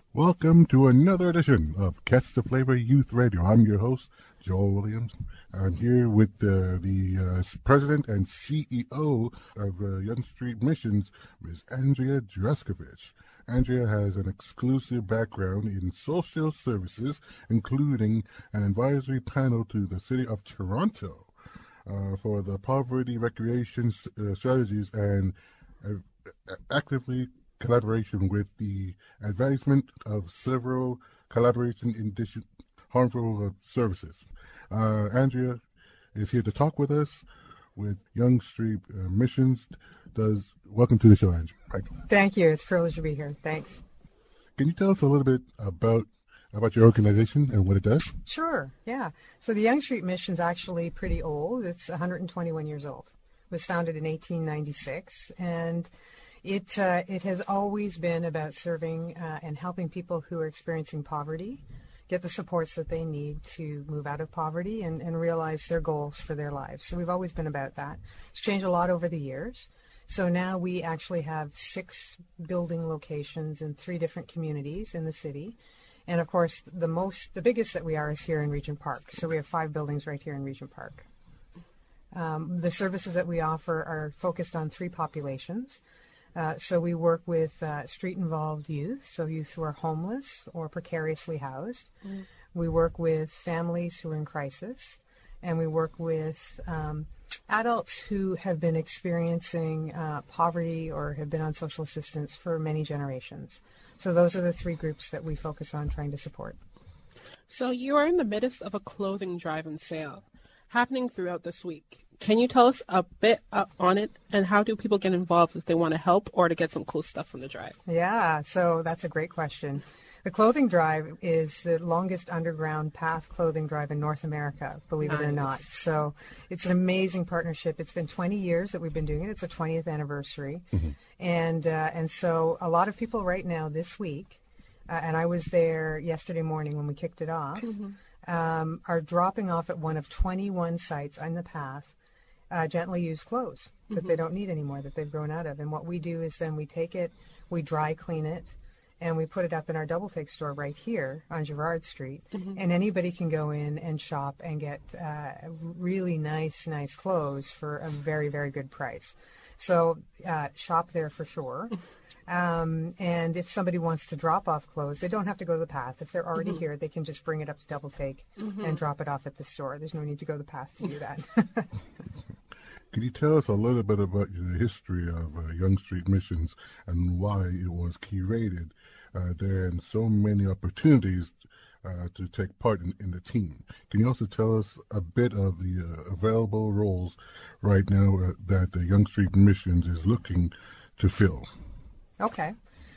Welcome to another edition of Catch the Flavor Youth Radio. I'm your host, Joel Williams. I'm here with the president and CEO of Young Street Missions, Ms. Andrea Dreskovich. Andrea has an exclusive background in social services, including an advisory panel to the City of Toronto for the poverty recreation strategies and actively collaboration with the advancement of several collaboration in harmful services. Andrea is here to talk with us with Young Street Missions. Welcome to the show, Andrea. Hi. Thank you. It's a privilege to be here. Thanks. Can you tell us a little bit about your organization and what it does? Sure. Yeah. So the Young Street Mission's actually pretty old. It's 121 years old. It was founded in 1896, and it has always been about serving and helping people who are experiencing poverty get the supports that they need to move out of poverty and realize their goals for their lives. So we've always been about that. It's changed a lot over the years. So now we actually have 6 building locations in 3 different communities in the city. And of course, the biggest that we are is here in Regent Park. So we have 5 buildings right here in Regent Park. The services that we offer are focused on 3 populations. So we work with street-involved youth, so youth who are homeless or precariously housed. Mm. We work with families who are in crisis, and we work with adults who have been experiencing poverty or have been on social assistance for many generations. So those are the 3 groups that we focus on trying to support. So you are in the midst of a clothing drive and sale happening throughout this week. Can you tell us a bit on it, and how do people get involved if they want to help or to get some cool stuff from the drive? Yeah, so that's a great question. The clothing drive is the longest underground path clothing drive in North America, believe it or not. So it's an amazing partnership. It's been 20 years that we've been doing it. It's a 20th anniversary. Mm-hmm. And so a lot of people right now this week, and I was there yesterday morning when we kicked it off, are dropping off at one of 21 sites on the path gently used clothes that they don't need anymore, that they've grown out of. And what we do is then we take it, we dry clean it, and we put it up in our Double Take store right here on Girard Street. Mm-hmm. And anybody can go in and shop and get really nice clothes for a very, very good price. So shop there for sure. And if somebody wants to drop off clothes, they don't have to go to the path. If they're already here, they can just bring it up to Double Take and drop it off at the store. There's no need to go to the path to do that. Can you tell us a little bit about the history of Young Street Missions and why it was curated there and so many opportunities to take part in the team? Can you also tell us a bit of the available roles right now that the Young Street Missions is looking to fill? Okay.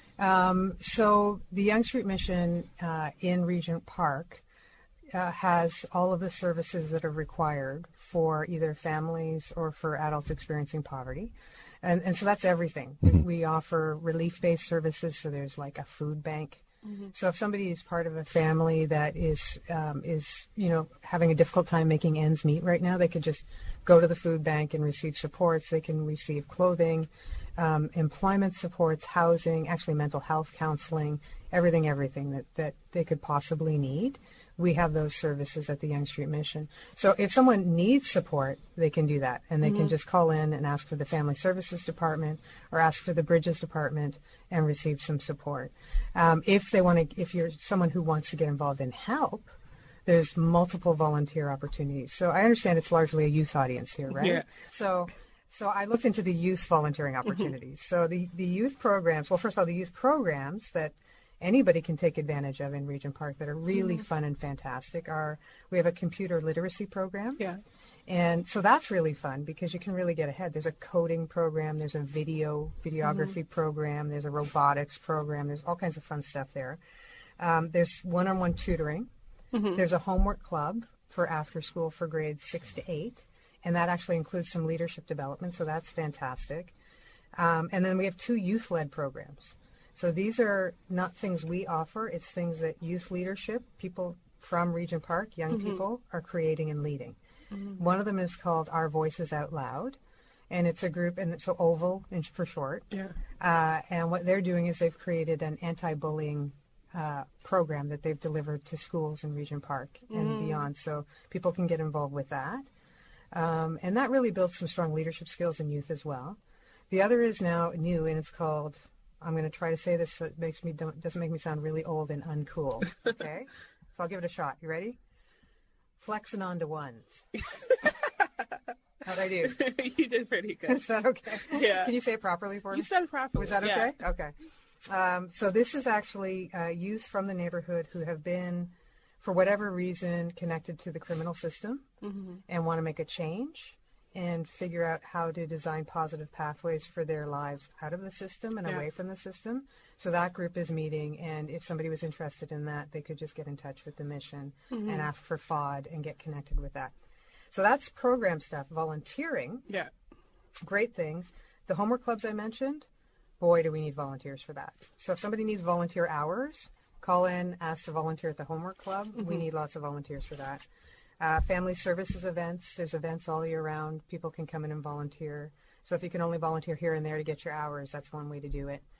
So the Young Street Mission in Regent Park has all of the services that are required for either families or for adults experiencing poverty. And so that's everything. Mm-hmm. We offer relief-based services, so there's like a food bank. Mm-hmm. So if somebody is part of a family that is having a difficult time making ends meet right now, they could just go to the food bank and receive supports. They can receive clothing, employment supports, housing, actually mental health counseling, everything that they could possibly need. We have those services at the Young Street Mission. So if someone needs support, they can do that. And they can just call in and ask for the Family Services Department or ask for the Bridges Department and receive some support. If you're someone who wants to get involved in help, there's multiple volunteer opportunities. So I understand it's largely a youth audience here, right? Yeah. So I looked into the youth volunteering opportunities. So the youth programs, well, first of all, the youth programs that anybody can take advantage of in Regent Park that are really fun and fantastic we have a computer literacy program. Yeah. And so that's really fun because you can really get ahead. There's a coding program, there's a videography program, there's a robotics program, there's all kinds of fun stuff there. There's one-on-one tutoring. Mm-hmm. There's a homework club for after school for grades 6 to 8. And that actually includes some leadership development, so that's fantastic. And then we have 2 youth-led programs. So these are not things we offer. It's things that youth leadership, people from Regent Park, young people, are creating and leading. Mm-hmm. One of them is called Our Voices Out Loud, and it's a group, and so OVAL for short. Yeah. And what they're doing is they've created an anti-bullying program that they've delivered to schools in Regent Park and beyond. So people can get involved with that. And that really builds some strong leadership skills in youth as well. The other is now new, and it's called, I'm going to try to say this so it doesn't make me sound really old and uncool. Okay? So I'll give it a shot. You ready? Flexing on to ones. How'd I do? You did pretty good. Is that okay? Yeah. Can you say it properly for me? You said it properly. Was that okay? Yeah. Okay. So this is actually youth from the neighborhood who have been, for whatever reason, connected to the criminal system and want to make a change and figure out how to design positive pathways for their lives out of the system and away from the system. So that group is meeting, and if somebody was interested in that, they could just get in touch with the mission and ask for FOD and get connected with that. So that's program stuff. Volunteering, great things. The homework clubs I mentioned, boy, do we need volunteers for that. So if somebody needs volunteer hours, call in, ask to volunteer at the homework club. We need lots of volunteers for that. Family services events, there's events all year round. People can come in and volunteer. So if you can only volunteer here and there to get your hours, that's one way to do it.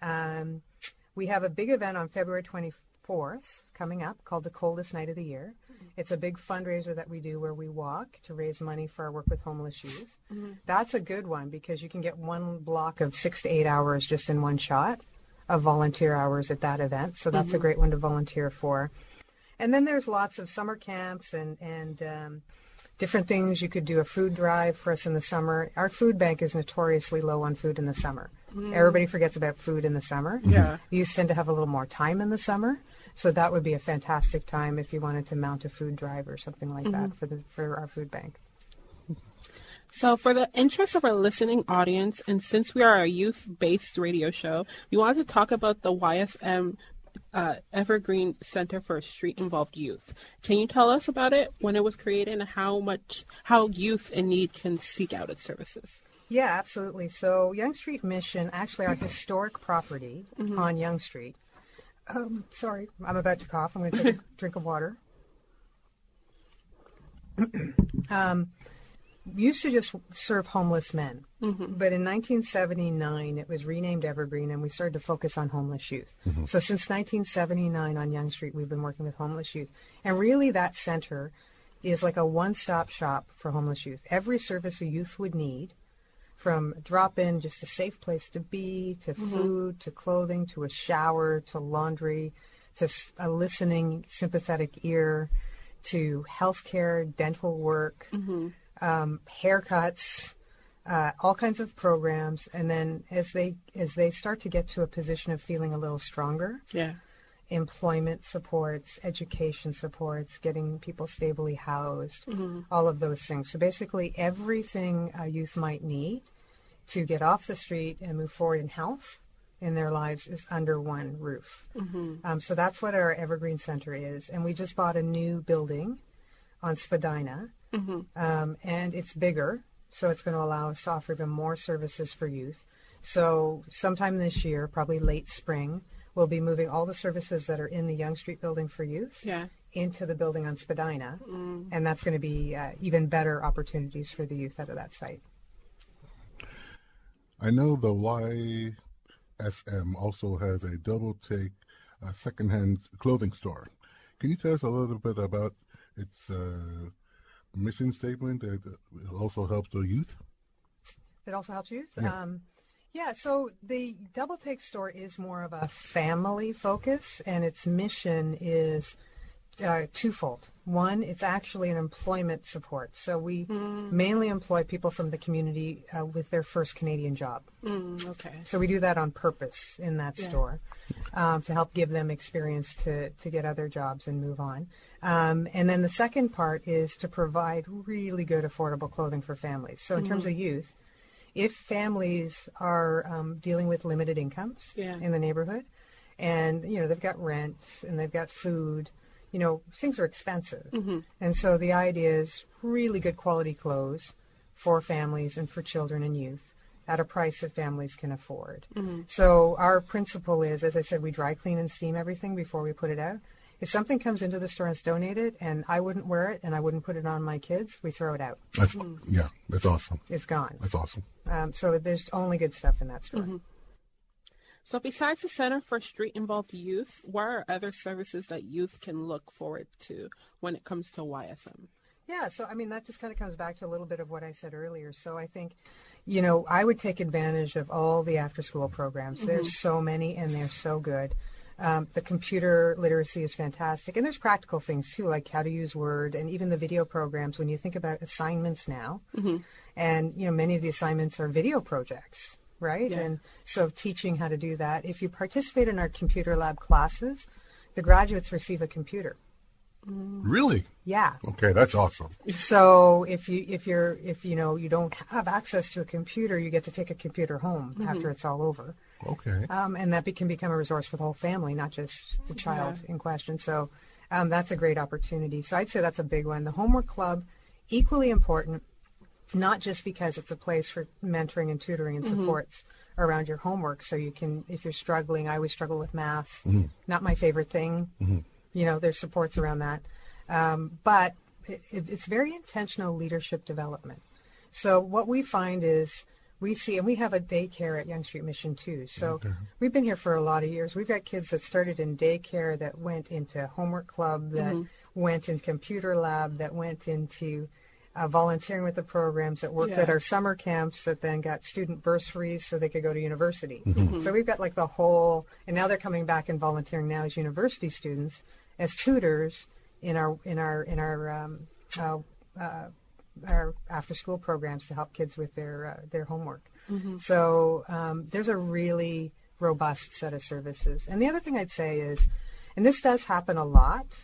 We have a big event on February 24th coming up called the Coldest Night of the Year. It's a big fundraiser that we do where we walk to raise money for our work with homeless youth. That's a good one because you can get one block of 6 to 8 hours just in one shot of volunteer hours at that event. So that's a great one to volunteer for. And then there's lots of summer camps and different things. You could do a food drive for us in the summer. Our food bank is notoriously low on food in the summer. Everybody forgets about food in the summer. Youth tend to have a little more time in the summer. So that would be a fantastic time if you wanted to mount a food drive or something like that for our food bank. So for the interest of our listening audience, and since we are a youth-based radio show, we wanted to talk about the YSM Evergreen Center for Street-Involved Youth. Can you tell us about it, when it was created, and how youth in need can seek out its services? Yeah, absolutely. So Yonge Street Mission, actually our historic property on Yonge Street. Sorry, I'm about to cough. I'm going to take a drink of water. Used to just serve homeless men. But in 1979, it was renamed Evergreen, and we started to focus on homeless youth. So since 1979 on Yonge Street, we've been working with homeless youth. And really that center is like a one-stop shop for homeless youth. Every service a youth would need, from drop-in, just a safe place to be, to food, to clothing, to a shower, to laundry, to a listening, sympathetic ear, to healthcare, dental work, haircuts, all kinds of programs. And then as they start to get to a position of feeling a little stronger, employment supports, education supports, getting people stably housed, all of those things. So basically everything a youth might need to get off the street and move forward in health in their lives is under one roof. So that's what our Evergreen Center is. And we just bought a new building on Spadina, and it's bigger, so it's going to allow us to offer even more services for youth. So sometime this year, probably late spring, we'll be moving all the services that are in the Yonge Street building for youth into the building on Spadina, and that's going to be even better opportunities for the youth out of that site. I know the YSM also has a double take secondhand clothing store. Can you tell us a little bit about its mission statement that it also helps the youth? It also helps youth? Yeah. So the Double Take store is more of a family focus, and its mission is twofold. One, it's actually an employment support. So we mainly employ people from the community with their first Canadian job. So we do that on purpose in that store to help give them experience to get other jobs and move on. And then the second part is to provide really good affordable clothing for families. So in terms of youth, if families are dealing with limited incomes in the neighborhood, and they've got rent and they've got food, things are expensive. And so the idea is really good quality clothes for families and for children and youth at a price that families can afford. So our principle is, as I said, we dry clean and steam everything before we put it out. If something comes into the store and it's donated and I wouldn't wear it and I wouldn't put it on my kids, we throw it out. That's awesome. It's gone. That's awesome. So there's only good stuff in that store. So besides the Center for Street Involved Youth, what are other services that youth can look forward to when it comes to YSM? Yeah, so I mean, that just kind of comes back to a little bit of what I said earlier. So I think, I would take advantage of all the after-school programs. There's so many, and they're so good. The computer literacy is fantastic. And there's practical things, too, like how to use Word, and even the video programs. When you think about assignments now, and, many of the assignments are video projects, right? Yeah. And so teaching how to do that. If you participate in our computer lab classes, the graduates receive a computer. Really? Yeah. Okay, that's awesome. So if you don't have access to a computer, you get to take a computer home after it's all over. Okay. And that can become a resource for the whole family, not just the child in question. So that's a great opportunity. So I'd say that's a big one. The homework club, equally important, not just because it's a place for mentoring and tutoring and supports around your homework. So you can, if you're struggling, I always struggle with math, not my favorite thing. There's supports around that. But it's very intentional leadership development. So what we find is we see, and we have a daycare at Yonge Street Mission too. So we've been here for a lot of years. We've got kids that started in daycare, that went into homework club, that went in computer lab, that went into volunteering with the programs, that worked at our summer camps, that then got student bursaries so they could go to university. So we've got like the whole, and now they're coming back and volunteering now as university students, as tutors in our after school programs to help kids with their homework. So there's a really robust set of services. And the other thing I'd say is, and this does happen a lot,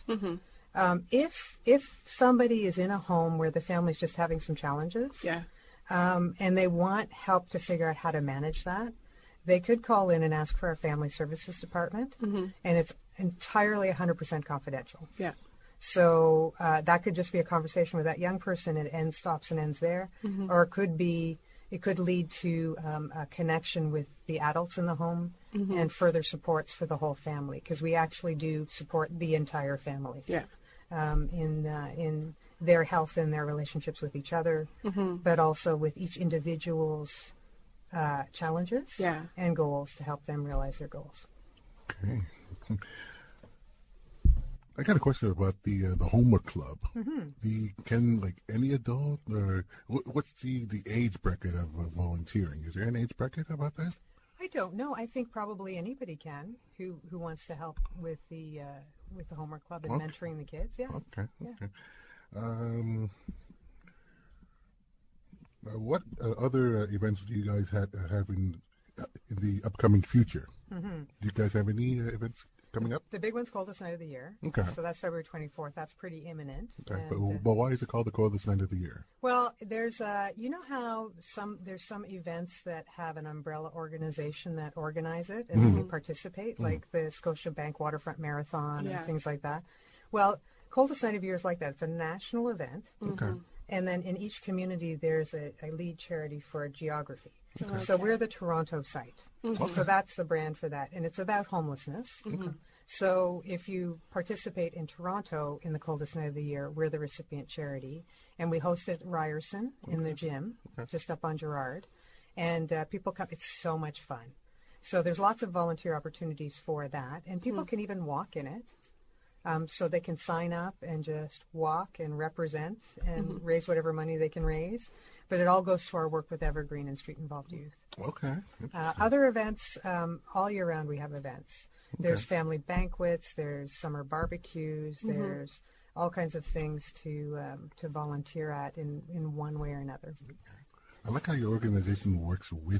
if somebody is in a home where the family's just having some challenges, and they want help to figure out how to manage that, they could call in and ask for our family services department, and it's entirely 100% confidential. So that could just be a conversation with that young person, and stops and ends there, or it could lead to a connection with the adults in the home and further supports for the whole family, because we actually do support the entire family in their health and their relationships with each other, but also with each individual's challenges and goals to help them realize their goals. Okay. I got a question about the homework club. Can like any adult, or what's the age bracket of volunteering? Is there an age bracket about that? I don't know. I think probably anybody can who wants to help with the homework club and mentoring the kids. Yeah. Okay. What other events do you guys have in the upcoming future? Do you guys have any events coming up? The big one's Coldest Night of the Year. Okay. So that's February 24th. That's pretty imminent. Okay. But why is it called the Coldest Night of the Year? Well, there's how there's some events that have an umbrella organization that organize it, and we participate, like the Scotiabank Waterfront Marathon and things like that. Well, Coldest Night of the Year is like that. It's a national event. Okay. And then in each community, there's a lead charity for geography. Okay. So we're the Toronto site. So that's the brand for that. And it's about homelessness. So if you participate in Toronto in the Coldest Night of the Year, we're the recipient charity. And we host it at Ryerson in the gym, just up on Gerrard. And people come. It's so much fun. So there's lots of volunteer opportunities for that. And people can even walk in it. So they can sign up and just walk and represent and raise whatever money they can raise. But it all goes to our work with Evergreen and Street Involved Youth. Okay. Other events, all year round we have events. There's family banquets, there's summer barbecues, there's all kinds of things to volunteer at in one way or another. I like how your organization works with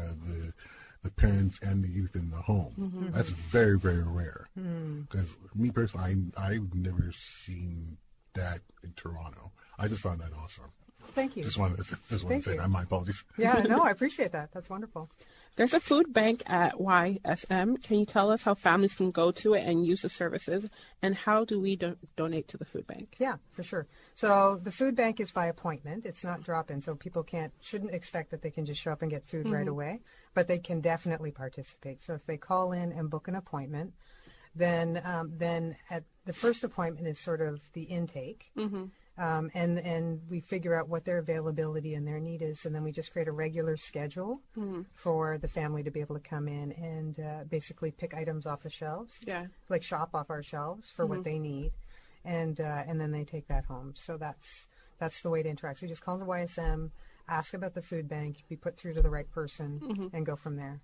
the parents and the youth in the home. That's very, very rare. Because me personally, I've never seen that in Toronto. I just found that awesome. Thank you. Just wanted to say that. My apologies. Yeah, no, I appreciate that. That's wonderful. There's a food bank at YSM. Can you tell us how families can go to it and use the services, and how do we donate to the food bank? Yeah, for sure. So the food bank is by appointment. It's not drop-in, so people shouldn't expect that they can just show up and get food right away, but they can definitely participate. So if they call in and book an appointment, then at the first appointment is sort of the intake. And we figure out what their availability and their need is, and then we just create a regular schedule for the family to be able to come in and basically pick items off the shelves, like shop off our shelves for what they need, and then they take that home. So that's the way to interact. So you just call the YSM, ask about the food bank, be put through to the right person, and go from there.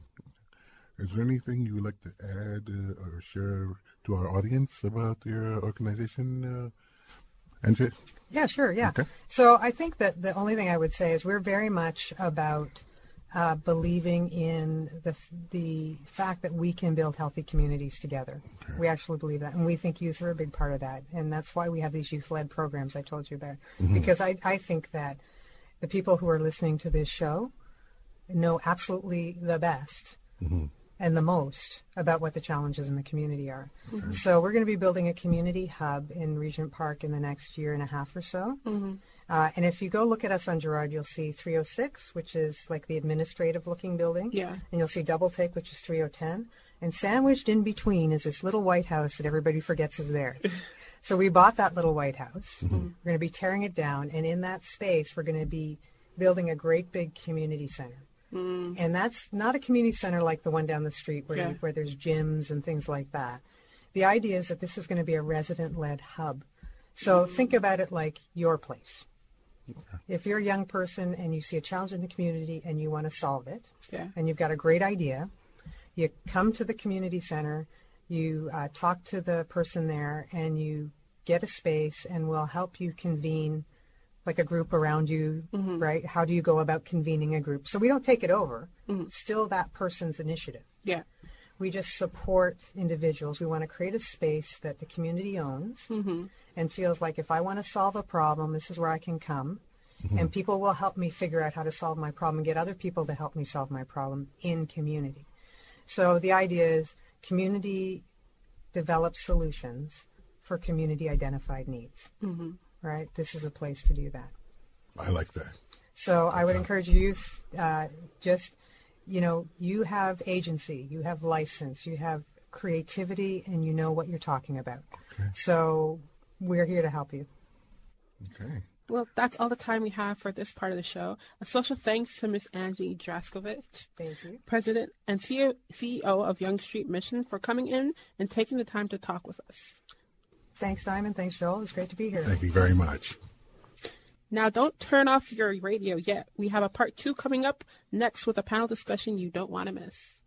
Is there anything you would like to add or share to our audience about your organization? Angie? Yeah, sure, yeah. Okay. So I think that the only thing I would say is we're very much about believing in the fact that we can build healthy communities together. Okay. We actually believe that, and we think youth are a big part of that, and that's why we have these youth-led programs I told you about, because I think that the people who are listening to this show know absolutely the best and the most about what the challenges in the community are. So we're going to be building a community hub in Regent Park in the next year and a half or so. And if you go look at us on Gerrard, you'll see 306, which is like the administrative-looking building. Yeah. And you'll see Double Take, which is 3010. And sandwiched in between is this little white house that everybody forgets is there. So we bought that little white house. We're going to be tearing it down. And in that space, we're going to be building a great big community center. And that's not a community center like the one down the street where there's gyms and things like that. The idea is that this is going to be a resident-led hub. So think about it like your place. If you're a young person and you see a challenge in the community and you want to solve it, and you've got a great idea, you come to the community center, you talk to the person there, and you get a space, and we'll help you convene like a group around you, right? How do you go about convening a group? So we don't take it over. It's still that person's initiative. Yeah. We just support individuals. We want to create a space that the community owns and feels like if I want to solve a problem, this is where I can come. And people will help me figure out how to solve my problem and get other people to help me solve my problem in community. So the idea is community develops solutions for community identified needs. Right? This is a place to do that. I like that. So I would encourage youth, you have agency, you have license, you have creativity, and you know what you're talking about. Okay. So we're here to help you. Okay. Well, that's all the time we have for this part of the show. A special thanks to Ms. Angie Draskovic, thank you, President and CEO of Yonge Street Mission, for coming in and taking the time to talk with us. Thanks, Diamond. Thanks, Joel. It was great to be here. Thank you very much. Now, don't turn off your radio yet. We have a part 2 coming up next with a panel discussion you don't want to miss.